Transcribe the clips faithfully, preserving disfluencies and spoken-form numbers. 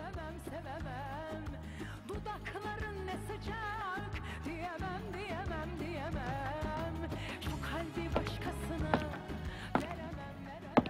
sevemem sevemem. Dudakların ne sıcak, diyemem diyemem diyemem. Şu kalbi başkasına veremem veremem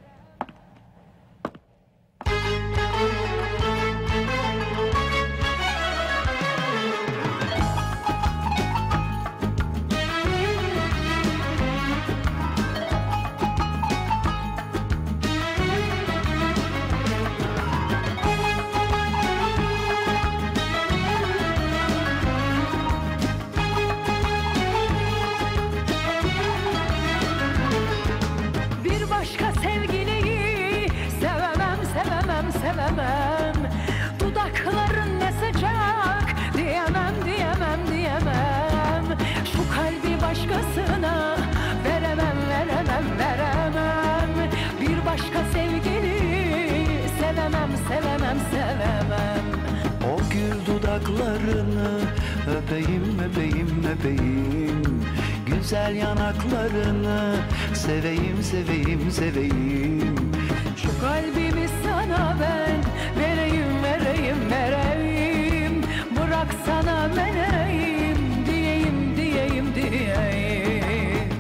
sevemem. Dudakların ne sıcak, diyemem diyemem diyemem. Şu kalbi başkasına veremem veremem veremem. Bir başka sevgili sevemem sevemem sevemem. O gül dudaklarını öpeyim öpeyim öpeyim. Güzel yanaklarını seveyim seveyim seveyim. Şu kalbimi sana ben vereyim vereyim vereyim. Bırak sana meneyim diyeyim diyeyim diyeyim.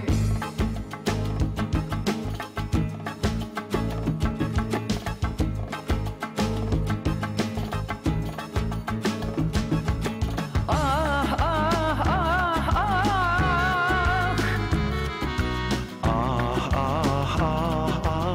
Ah ah ah ah. Ah ah ah ah.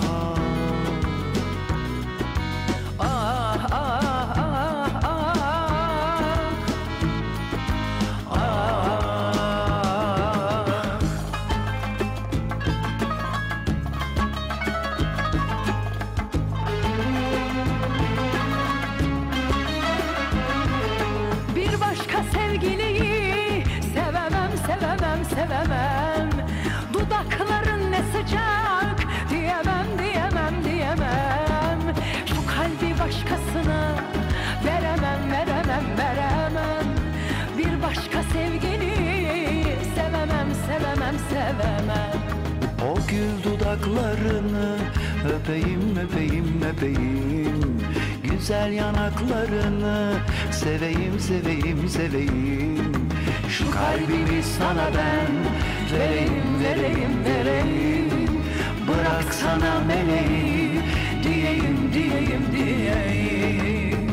Bir başka sevgiliyi sevemem sevemem sevemem. Dudakların ne sıcak, diyemem diyemem diyemem. Şu kalbi başkasına veremem veremem veremem. Bir başka sevgiliyi sevemem sevemem sevemem. O gül dudaklarını öpeyim öpeyim öpeyim. Güzel yanaklarını seveyim seveyim seveyim. Şu kalbimi sana ben vereyim vereyim vereyim. Bırak sana meleğim diyeyim diyeyim diyeyim.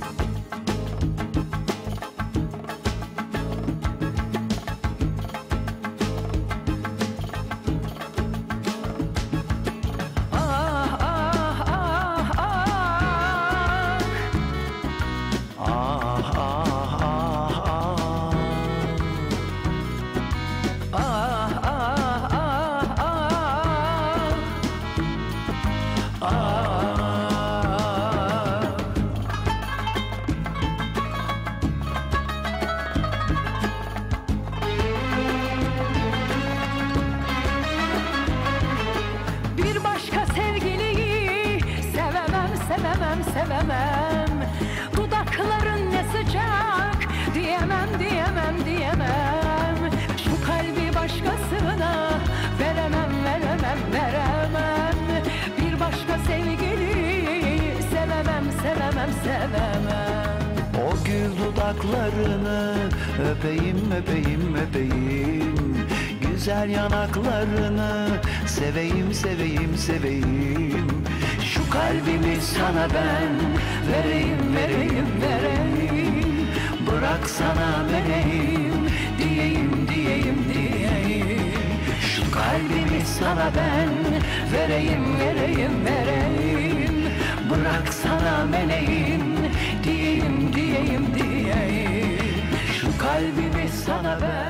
Sevemem sevemem. Dudakların ne sıcak, diyemem diyemem diyemem. Şu kalbi başkasına veremem veremem veremem. Bir başka sevgili sevemem sevemem sevemem. O gül dudaklarını öpeyim öpeyim öpeyim. Güzel yanaklarını seveyim seveyim seveyim. Şu kalbimi sana ben vereyim vereyim vereyim. Bırak sana vereyim diyeyim diyeyim diyeyim. Şu kalbimi sana ben vereyim vereyim vereyim. Bırak sana meleğim diyeyim diyeyim diyeyim. Şu kalbimi sana ben